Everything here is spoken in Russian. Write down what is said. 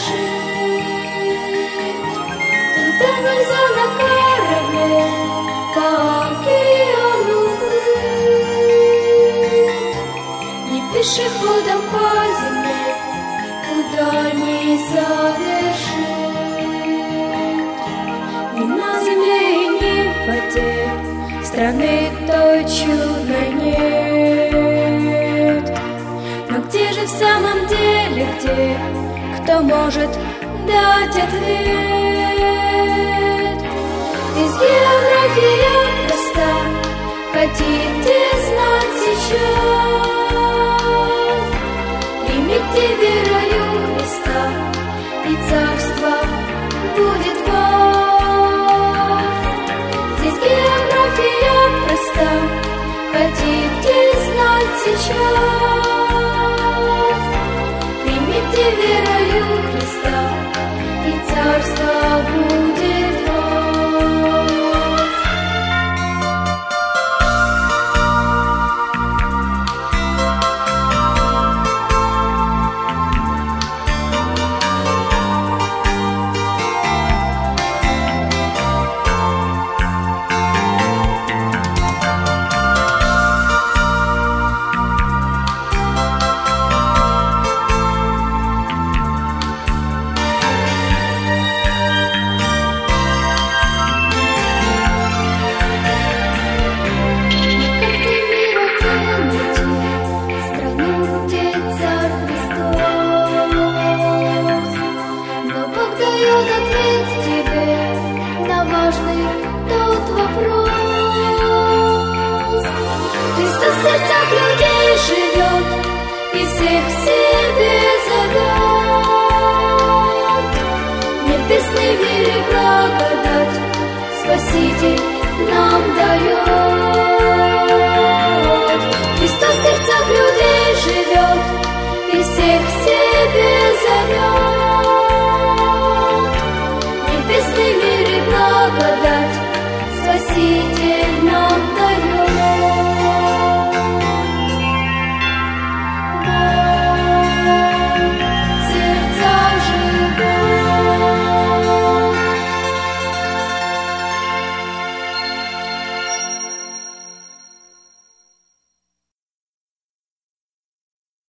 Туда нельзя на корабле по океану плыть, ни пешеходом по земле куда не завершить. Ни на земле и ни в воде страны той чудной нет. Но где же в самом деле, где кто может дать ответ? Здесь география проста, хотите знать сейчас? Примите верою Христа, и царство будет вас. Здесь география проста, хотите знать сейчас? Примите верою Христа, и царство будет вас. Христос в сердцах людей живет и всех в себе зовет. Небесный мир и благодать Спаситель